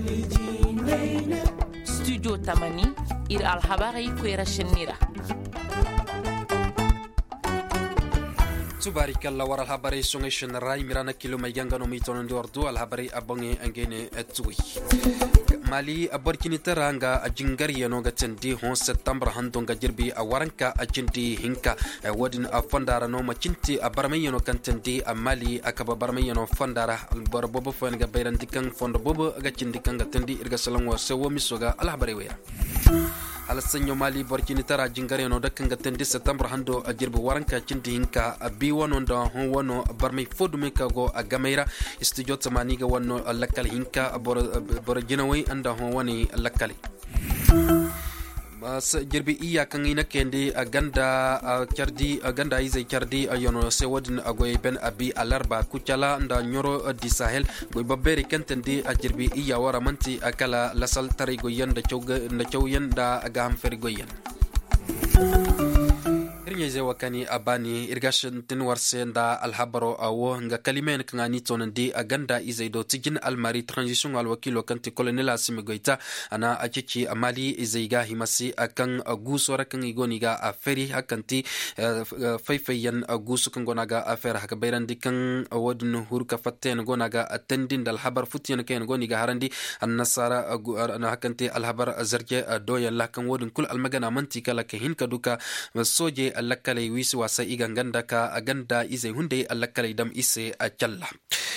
Studio Tamani ir alhabarai kwera shenira. Tubarikalla war alhabarai songe shenrai mirana kilo mayangano mitono ndiordu alhabarai abonge angene etui. Mali Burkina Teranga ajingari yanoga tendi hon September handonga jirbi awaranka ajindi hinka wadin afandara no machinti abarmayano kantendi Mali akaba barmayano fandara barbobo fanga bayrandikan fondo bobo agachindi kanga tendi irga salangwa sewo misoga alhabari wera Alasanyo Mali Burkina Teranga jingari yanoga kanga tendi September hando ajirbi waranka ajindi hinka abi wano nda hon wano barmay fodu go agameira studio tamaniga wano lakal hinka bor jinawi anda hon wani lakali mas jirbi iya kan ina kendi aganda chardi aganda izai chardi ayono sewadin agoy ben abi alarba kuchala nda nyoro di sahel goy babberi kantendi ajirbi iya wara manti akala lasal tari goyen da chawyen da agam fer goyen Irnye wakani abani irgashin tin warsenda alhabaro awo nga kalimen kangani tonandi aganda izaido tijin almari transition alwakilo kanti colonel Assimi Goita ana achichi amali izaiga himasi akan agusora kan igoniga aferi hakanti fayfayan agusu kan gonaga afer hakabairandi kan awodun hurka fatten gonaga attendin dal habar futiyan kan goniga harandi annasara ana hakanti alhabar azarje doya lakan wodun kul almagana manti kala kahin kaduka soje allakalai wisi wasa iganganda ka aganda izai hunde allakalai dam ise a challa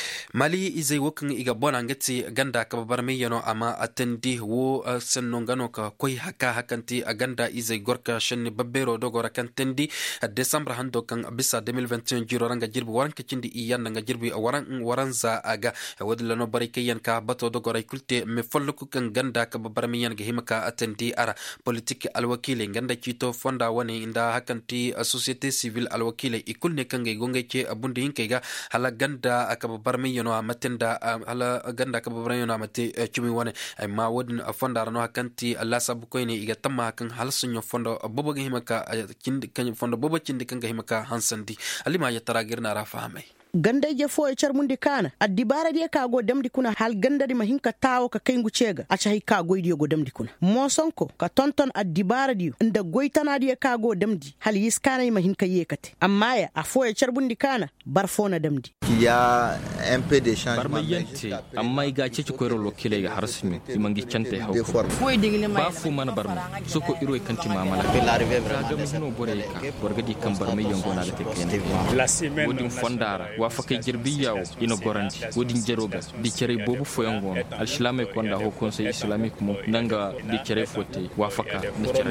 Mali izai wokin iga bona ngati ganda ka barme yano ama atendi wo senno ngano ka koi haka hakanti aganda izai gorka shenni babbero dogora kan tendi December hando kan bisa 2021 jiro ranga jirbi waran kicindi iyan nga jirbi waran za aga wadla no barike yan ka bato dogora kulte me folluku kan ganda ka barme yan ga himaka atendi ara politique alwakile nganda kito fonda wani inda hakanti société civile alwakile ikulne kan ga gonga ke abundi hinkega hala ganda aka barme yano amatenda hala ganda ka babran yano amate chumi wane ma wadin fonda rano hakanti Allah sabu koyne iga tamma kan halsunyo fonda bobo ga himaka kindi kan fonda bobo kindi kan ga himaka hansandi alima ya taragirna rafahame ganda je fo e charmundi kana addibara de ka go damdi kuna hal ganda di mahinka tawo ka kayngu cega acha hay ka goydi go damdi kuna mo sonko ka tonton addibara di inda goytana di ka go damdi hal yiskana mahinka yekate amma ya a fo e charmundi kana barfona damdi ya un peu de changement barmayente amma iga cece ko rolo kile ga harsmi imangi cante haw fo digle ma fu man barma soko iro e kanti mamala ga muno bore ka borgadi kan barmayen gona ga tekene la semaine wodin fondara wa fakay jirbiyawo ino gorandi wodin jeroga di cere bobu foyango al-islamé konda ho conseil islamique mo nanga di cere fote wa faka na cere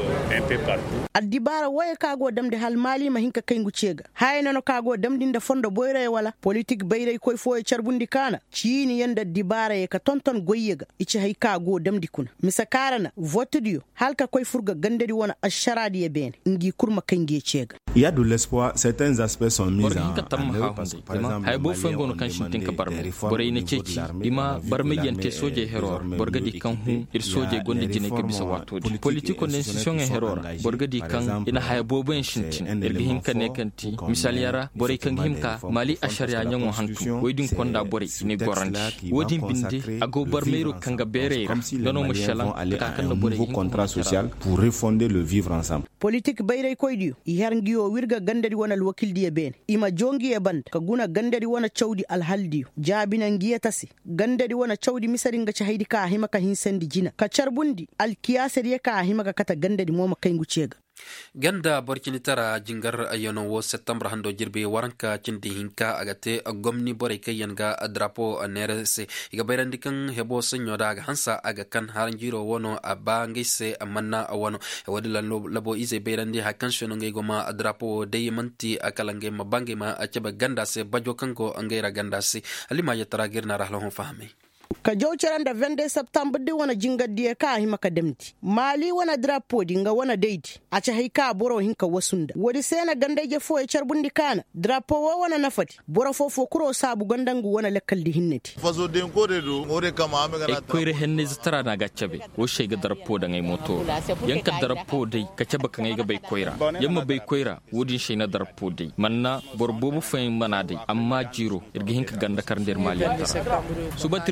de addibara waye kago damde hal mali mahinka kayngu cega hayno no kago damdi nda fondo boyre wala politique bayre koy fo e charbundi kana ciini yanda dibara e ka tonton goyyega ichi hay kago damdi kuna misakarana vote dio halka koy furga gandedi wona asharadi e ben ngi kurma kaynge cega il y a de l'espoir certains aspects sont mis en hay bo fengo no kanshin tinka barme bore ina ceci dima barme yente soje heror borgadi kan hu ir soje gonde jine ke bisa wato politiko institution e heror borgadi kan ina hay bo ben shintin irgi hinka ne kanti misal yara bore kan himka mali asharia nyango hantu wodin konda bore ni gorandi wodin binde ago barmeiro kanga bere dono mushalan ka kan bore contrat social pour refonder le vivre ensemble politique bayre koydi yarngiyo wirga gandadi wona wakildi e ben ima jongi e band ka guna gandadi wona chawdi alhaldi jabina ngiyatasi gandadi wona chawdi misaringa cha haydi ka himaka hinsendi jina ka charbundi alkiyaseri ka himaka kata gandadi moma kayngu cega ganda Burkina Teranga jingar ayono wo September hando jirbe waranka cindi hinka agate gomni bore kayanga drapo nerese iga bayrandi kan hebo senyo daga hansa aga kan haranjiro wono abangise amanna wono wadila labo ize bayrandi hakan shono ngai goma drapo deyimanti akalange mabange ma achaba ganda se bajo kanko angaira ganda se alima ya taragirna rahlo fahmi ka jawceranda 22 septembre de wona jingaddiye ka himaka demti mali wona drapeau dinga wona deyti acha hayka boro hinka wasunda wodi sena gandeje fo e charbundi kana drapeau wona nafati boro fo kuro sabu gandangu wona lekkaldi hinneti fazo den ko de do ngore kama amega koyre henne zitara na gaccabe wo shega drapeau da ngai moto yanka drapeau dai kacaba kan ngai ga bay koyra yamma bay koyra wodi shena drapeau dai manna borbobu fayin mana dai amma jiro irgi hinka ganda kar nder mali subatir borki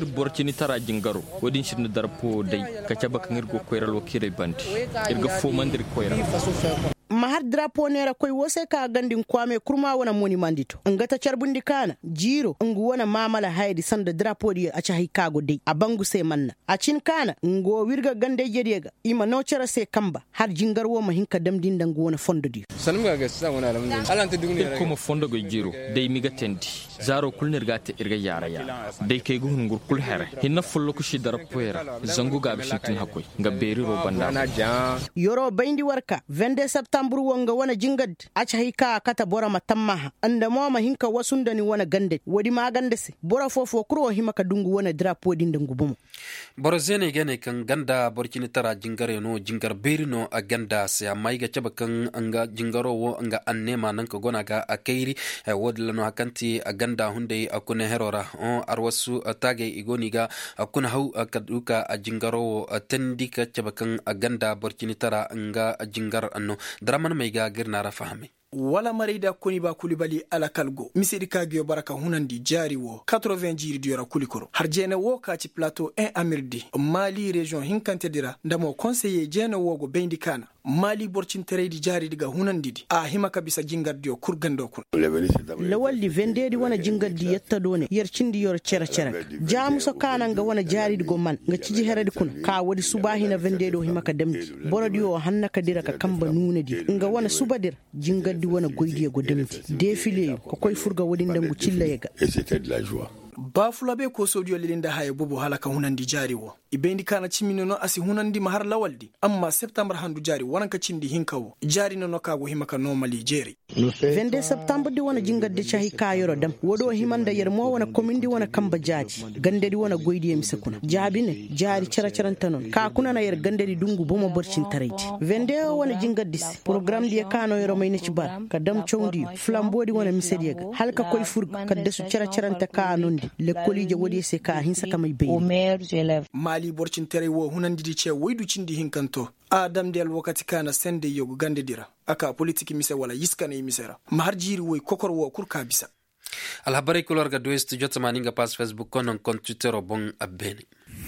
borkini tara jingaro wadin shirna darpo dai kaca bakan irgo koyral wakire bandi irga fo mandir koyral mahar drapo nera koy wose ka gandin kwame kurma wana moni mandito ngata charbundi kana jiro ngu wana mamala haydi sanda drapo di acha hikago dai abangu se manna a cin kana ngo wirga gande jedega ima no chara se kamba har jingarwo mahinka damdin dangu wana fondo di sanum ga sa wana alamun alanta dugni kuma fondo go jiro dai miga tendi zaro kulnir gata irga yara ya dai kai gu hungur kul here hinna fullo kushi drapo era zangu ga bishitin hakoy nga beri ro banda yoro bayndi warka 22 septembre wonga wana jingad acha hika kata bora matamma anda mo hinka wasunda ni wana gande wodi ma gande se bora fofo kuro himaka dungu wana drapo din dangu bumo bora zene gene kan ganda borkini tara jingare no jingar berino a ganda se amma iga caba kan anga jingaro wo anga annema nan ka gona ga akairi wodla no hakanti a ganda hunde akuna herora on arwasu tage igoni ga akuna hau akaduka a jingaro tendika caba kan a ganda borkini tara anga jingar anno draman mai ga girna rafahame wala marida koni ba kulibali ala kalgo misiri kagyo baraka hunandi jari wo 80 jiri diyora kulikoro har jene wo ka ci plateau 1 amirdi mali region hinkante dira ndamo conseiller jene wo go bendi kana mali borcin teredi jari diga hunandidi a himaka bisa jingardiyo kurgando kun lawalli vendedi wana jingardi yetta done yercindi yor cera jamu so kana nga wana jari digo man nga ciji heredi kun ka wadi subahina vendedo himaka damdi borodiyo hannaka dira ka kamba nunedi nga wana subadir jingardi wana goydiye go damdi defile ko koy furga wadi ndangu cilla yega bafulabe ko sodiyo lilinda haye bubu halaka hunandi jari wo ibendi kana chiminono asi hunandi mahar lawaldi amma september handu jari wananka chindi hinkawo jari nono kago himaka normally jeri 22 september di wana jingadde chahi kayoro dam wodo himanda yermo wana komindi wana kamba jaji gandedi wana goydi misakuna jabine jari characharantanon ka kuna na yer gandedi dungu bomo borcin taraiti 22 wana jingadde program di kano yero mayne cibar ka dam chowndi flambodi wana misediega halka koy furga kadde su characharanta kanondi le kolije wodi se ka hinsa kamay be mali borcin tere wo hunandidi ce woydu cindi hinkanto adam del wakati kana sende yogo gandedira aka politiki mise wala yiskane misera mahar jiri woy kokor wo kurka bisa alhabari kulor ga doest jotamaninga pas facebook konon kon twitter bon abeni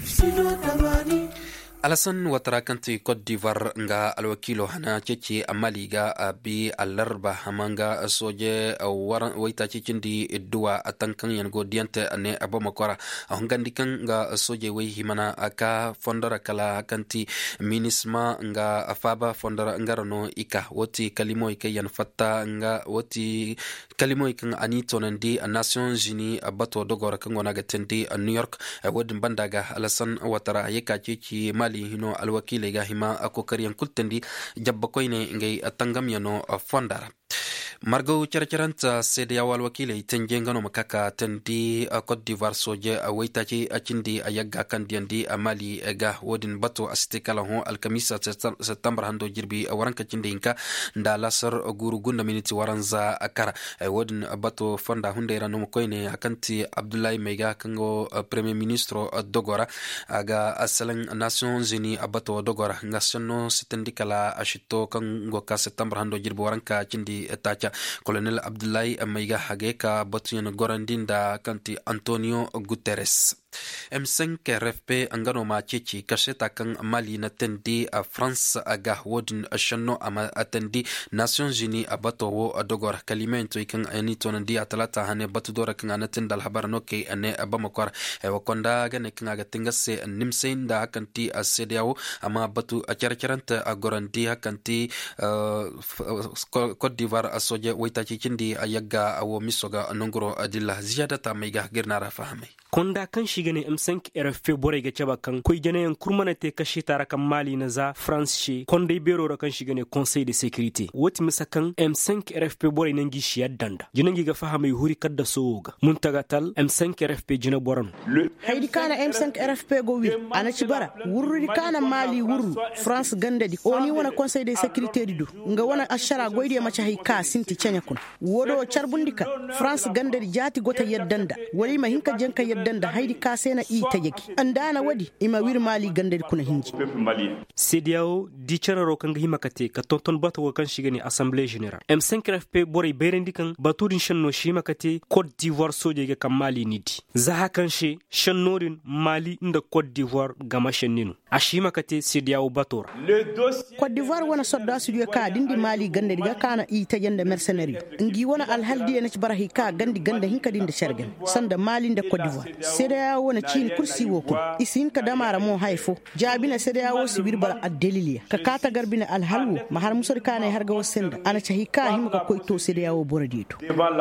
Alasan Ouattara kanti Côte d'Ivoire nga alwakilo hana cece amali ga abi alarba hamanga soje waita cecindi dua atankan yango diante ane abamakora hongandikan nga soje wei himana aka fondara kala kanti minisma nga afaba fondara ngarano ika woti kalimo ika yan fatta nga woti kalimo ika anito nandi Nations Unies abato dogora kangona gatendi New York wodin bandaga Alasan Ouattara yeka ceci mali hino alwakile ga hima akokariyan kultendi jabba koyne ngay tangam yano fondara margo characharanta sede awal wakile tenjengano makaka tendi Côte d'Ivoire soje waitachi achindi ayaga kandiandi amali ga wodin bato astikala ho alkamisa september hando jirbi waranka chinde inka nda lasar guru gunda miniti waranza akara wodin bato fonda hundera no koyne akanti Abdoulaye Mega kango premier ministre dogora aga asalan Nations Unies abato dogora ngasono sitendikala ashito kango ka september hando jirbi waranka chindi tacha colonel Abdoulaye Maiga Hageka Botuyen Gorandinda kanti Antonio Guterres M5 RFP angano ma chichi kasheta kan mali na tendi a France aga wodin ashano ama atendi Nations Unies abato wo dogor kalimento ikan anito ndi atalata hane batu dora kan anatenda alhabar noke ane abamakor wakonda gane kan aga tingase nimseinda kanti asediawo ama batu acharacharanta agorandi kanti Côte d'Ivoire asoje waita chindi ayaga awo misoga nongoro adilla ziyadata maiga girnara fahame konda kan shigane M5 RFP bore ga caba kan koy janayan kurmanate kashi tara kan mali na za France she konda bero kan shigane Conseil de sécurité woti misakan M5 RFP bore nangi shi yaddanda jinangi ga fahame huri kadda soga muntagatal M5 RFP jina boran haydi kana M5 RFP go wi ana cibara wurri kana mali wurru France gandadi oni wona Conseil de sécurité didu nga wona ashara goyde macha hay ka sinti cenya kun wodo charbundika France gandadi jati gota yeddanda wali ma hinka jenka yaddan da haidi kasena ita yake andana wadi ima wir mali gandar kuna hinji CEDEAO di chararo kan hima kate ka tonton bato kan shigani Assemblée Générale M5RFP boray berendi kan baturin shanno shima kate Côte d'Ivoire soje ga kan Mali nidi zaha kan she shannorin Mali inda Côte d'Ivoire gama shanninu ashima kate CEDEAO batora Côte d'Ivoire wana sodda studio ka dindi Mali gandar ga kana ita yanda mercenary ngi wana alhaldi ene barahi ka gandi ganda hinka dinda shargan sanda Mali da Côte d'Ivoire CEDEAO wana cin kursi wo ko isin ka damara mo haifo jabina CEDEAO sibir bala adeliliya ka kata garbina alhalwo mahar musor kana harga wasenda ana chahika himka koito CEDEAO boradito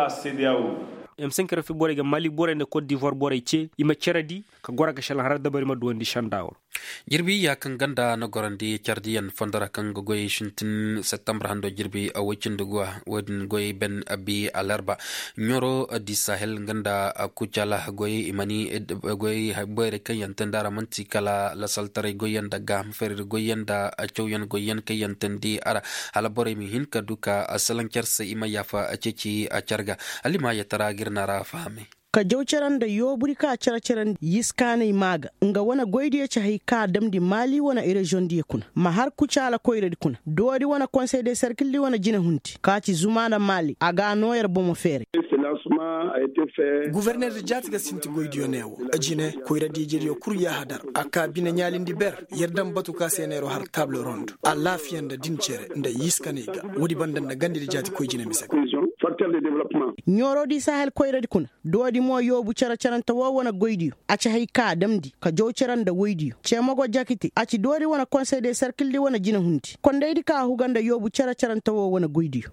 M5RFP boray ga Mali boray da Côte d'Ivoire boray ce ima ceradi ka gora ga shalan har da bari ma duwandi shandawol jirbi ya kan ganda na gorandi chardiyan fondara kan gogoy shintin september hando jirbi a wakin dugwa wadin goy ben abi alarba nyoro di sahel ganda kuchala goy imani goy boyre kan yantandara manti kala la saltare goyen da gam fer goyen da chowyan goyen kan yantandi ara hala boray mi hin ka duka asalan kerse ima yafa a ceci a charga alima ya tara girnara fahame ka jaucaran da yoburi ka caracaran yiskane maga nga wana goydi ya chahi ka damdi Mali wana region di kuna mahar kuchala koyre di kuna dodi wana conseil de cercle di wana jina hunti ka ci zumana Mali aga noyer bomo fere gouverneur de jatiga sinti goydi yo newo ajine koyra di jeriyo kurya hadar aka bina nyalindi ber yerdam batu ka senero har table ronde a lafiyanda dincere nda yiskane ga wodi bandan da gandi di jati koy jina misak nyoro di sahel koyra di kuna dodi mo yobu caracaran ta wana goydi a ci hay ka damdi ka jawcaran da woydi ce mago jakiti a ci dodi wana conseil de cercle di wana jina hunti kon dai di ka huganda yobu caracaran ta wana goydi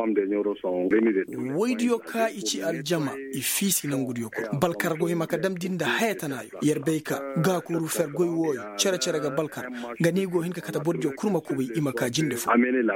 woydi ka ici aljama ifisi nan gudiyo ko balkar go hima ka damdinda hayatanayo yerbeyka ga kuru fer goy woyo caracara ga balkar gani go hinka kata bodjo kurma kubai ima ka jinde fu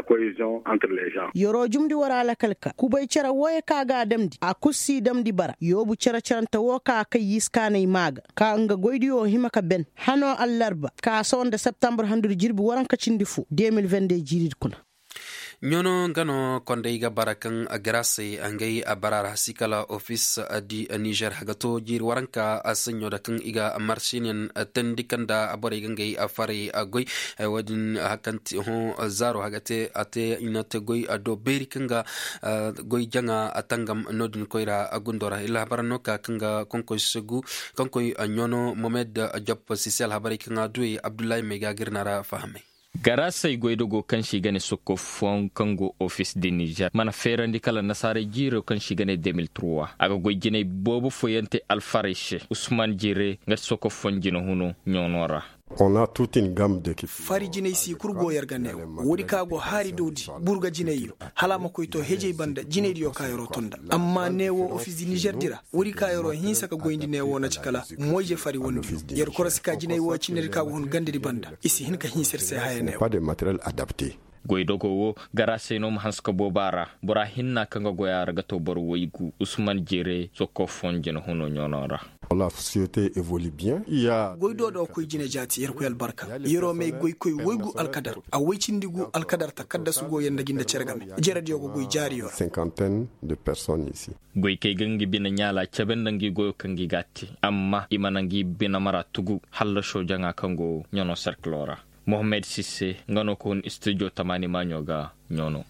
yoro jumdi wara la kalka kubai cara woye ka ga damdi a kussi damdi bara yobu caracaranta wo ka kai yiskane maga ka nga goydiyo himaka ben hano allarba ka sonda september handur jirbi waran ka cindi fu 2022 jirid kuna nyono ngano konde iga barakan agrase angai abarara sikala office di Niger hagato jir waranka asenyo da kan iga marshinian tendikanda abore gangai afare agoy wadin hakanti ho zaro hagate ate inate goy ado beri kanga goy janga atangam nodin koira agundora ila barano ka kanga konko segu konko nyono Mohamed Diop Sisel habari kanga duy Abdoulaye Mega girnara fahame garasay goydogo kan shigane sokko fon kango office de Niger mana ferandi kala nasare jiro kan shigane 2003 aga goyjine bobo foyante alfareshe Ousmane Jire ngat sokko fon jino huno nyonora on a toute une gamme d'équipes fari jinay si kurgo yarganew wodi kago hari dodi burga jinay halama koyto heje banda jinay dio kayro tonda amma newo office di Niger dira wodi kayro hinsa ka goyndi newo na cikala moje fari wondi yer korasika jinay wo cineri kago hon gandiri banda isi hinka hinser se hayane pas de matériel adapté goydogo wo garaseno hanska bobara bora hinna kanga goyara gato bor woygu Ousmane Jere sokko fonjeno hono nyonora la société évolue bien il y a goydo do koy jine jati yer ko yal barka yero me goy koy woygu alkadar a waycindigu alkadar takadda sugo yenda ginda cergame jeradi yogo goy jari yo cinquantaine de personnes ici goy kay gangi bina nyala cabendangi goyo kangi gatti amma imanangi bina mara tugu halla shojanga kango nyono cerclora Mohamed Sisse ngano kon studio tamani manyoga nyono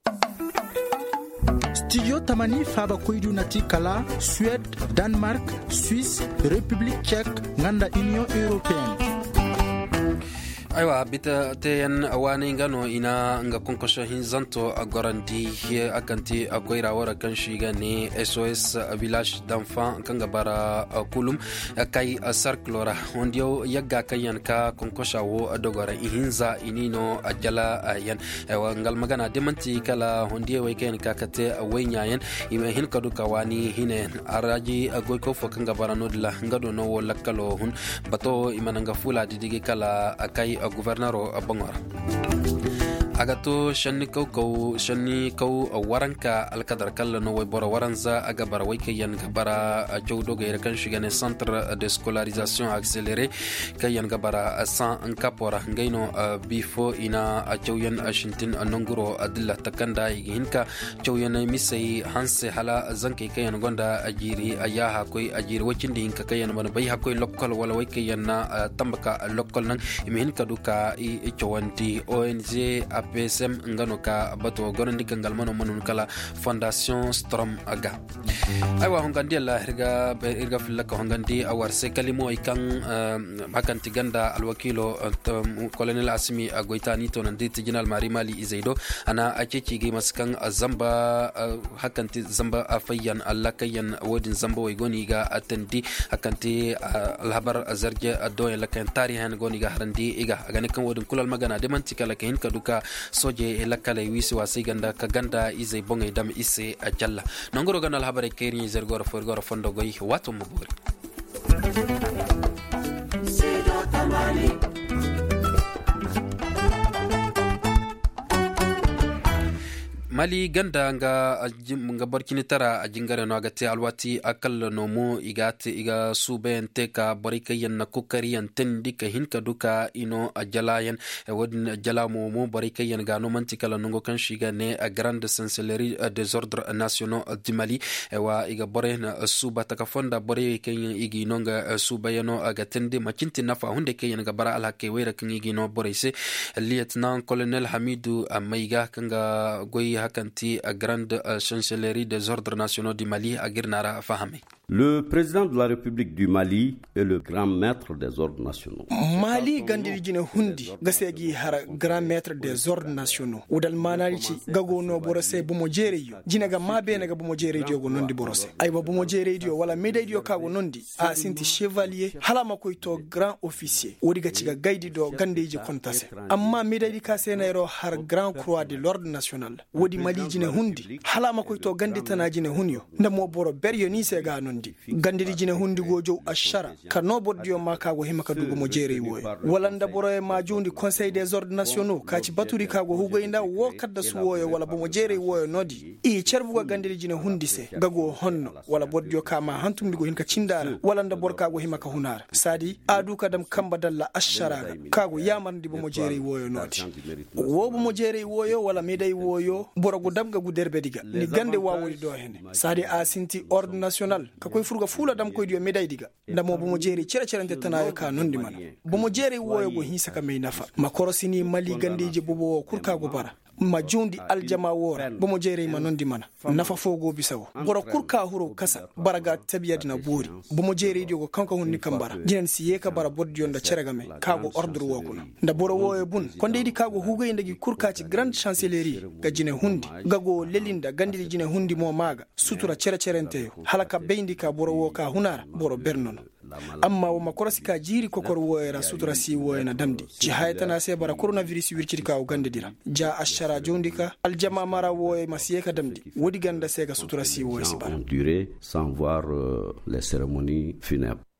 studio tamani faba koydu nati kala Suède, Danemark, Suisse, République tchèque nganda Union européenne aywa bita teyan awani ngano ina nga konkosho hinzanto agorandi akanti agoira wara kanshi gane SOS village d'enfants kanga bara kulum kai sarklora ondio yagga kayan ka konkosha wo adogora hinza inino ajala ayan aywa ngal magana demanti kala ondio weken ka kate awenyayen ime hin kaduka wani hine araji agoy ko fo kanga bara nodla ngado no wala kalo hun bato imananga fula didige kala akai gouverneur Bangora agato shanni kau waranka alkadar kala no way bora waranza aga bara way kayan gabara jawdo ga kan shigane centre de scolarisation accéléré kayan gabara san ankapora ngaino bifo ina jawyan ashintin nonguro adilla takanda hinka jawyan misai hanse hala zanke kayan gonda ajiri ayaha koy ajiri wacindi hinka kayan bana bay hakoy local wala way kayan na tambaka local nan imihin kaduka i chawanti ONG APSM ngano ka bato gonondi kangal mano kala fondation Strom aga aywa hongandi la hirga filaka hongandi awar se kalimo ikan hakanti ganda alwakilo colonel Asimi Goitani to nandi tijinal mari izaido ana akeki gi maskan zamba hakanti zamba afayyan allakayan wodin zamba way goni ga atandi hakanti alhabar azarje adoy lakan tarihan goni ga harandi iga agane kan wodin kulal magana de mantikala kahin kaduka soje lakala wisi wasi ganda ka ganda izai bonga dam ise ajalla nongoro ganal habare keri zergor forgor fondo goy wato muburi mali ganda nga barkini tara a jingare no agate alwati akal no mo iga subente ka barika yan kokari yan tendi ka hinka duka ino ajalayan wadin jalamo mo barika yan ga no mantikala no kan shiga ne a grande chancellerie des ordres nationaux du Mali wa iga bore na suba ta ka fonda bore kan igi nonga suba yano aga tendi makinti nafa hunde ke yan ga bara alhake wera kan igi no bore se lieutenant colonel Hamidou Maiga kanga goyi hakanti a grande chancellerie des ordres nationaux du Mali a girnara fahame. Le président de la République du Mali est le grand maître des ordres nationaux. Mali gandiri jine hundi gasegi har grand maître des ordres nationaux. Udal manarici gago no borose bumo jereyo. Jine ga mabe na ga bumo jereyo go nondi borose. Ayba bumo jereyo wala medeyo kago nondi a sinti chevalier halama ko to grand officier. Wodi ga ciga gaidi do gandeji kontase. Amma medeyo ka senero har grand croix de l'ordre national. Wodi Mali jine hundi halama ko to gandi tana jine hunyo. Ndamo boro beryo ni se ga gandiri jine hundi gojo ashara kano boddio makago himaka dugo mo jere woy walanda boroye majundi conseil des ordres nationaux kaci baturi kago hugo inda wo kadda suwoyo wala bo mo jere woyo nodi i cerbugo gandiri jine hundi se gago honno wala boddio kama hantumdigo hinka cindara walanda borkago himaka hunara sadi adu kadam kamba dalla ashara kago yamandi bo mo jere woyo nodi wo bo mo jere woyo wala medai woyo borogo damga guderbe diga ni gande wawori do hene sadi asinti ordre national koy furga fula dam koy dio meday diga ndamo bo mo jeri cerente tanayo ka nondi man bo mo jeri woyo go hisa ka me nafa makorosini Mali gandeje bobo kurka go bara ma jundi aljama wora bo mo jeri ma nondi man nafa fogo bisawo goro kurka huro kasa baraga tabiya dina bori bo mo jeri dio go kanko honni kambara jinen siye ka bara boddi onda cerega me kago ordre wokuna nda boro woyo bun konde di kago hugo indagi kurka ci grande chancellerie ga jine hundi gago lelinda gandiri jine hundi mo maga sutura cerente halaka beindi ka boro woka hunara boro bernon amma wo makorosi ka jiri kokor woyera sutura si woyena damdi ci haytana se bara coronavirus wirciri ka ugande dira ja ashara jondika aljama mara woy masiye ka damdi wodi ganda se ka sutura si woy si bara durée sans voir les cérémonies funèbres.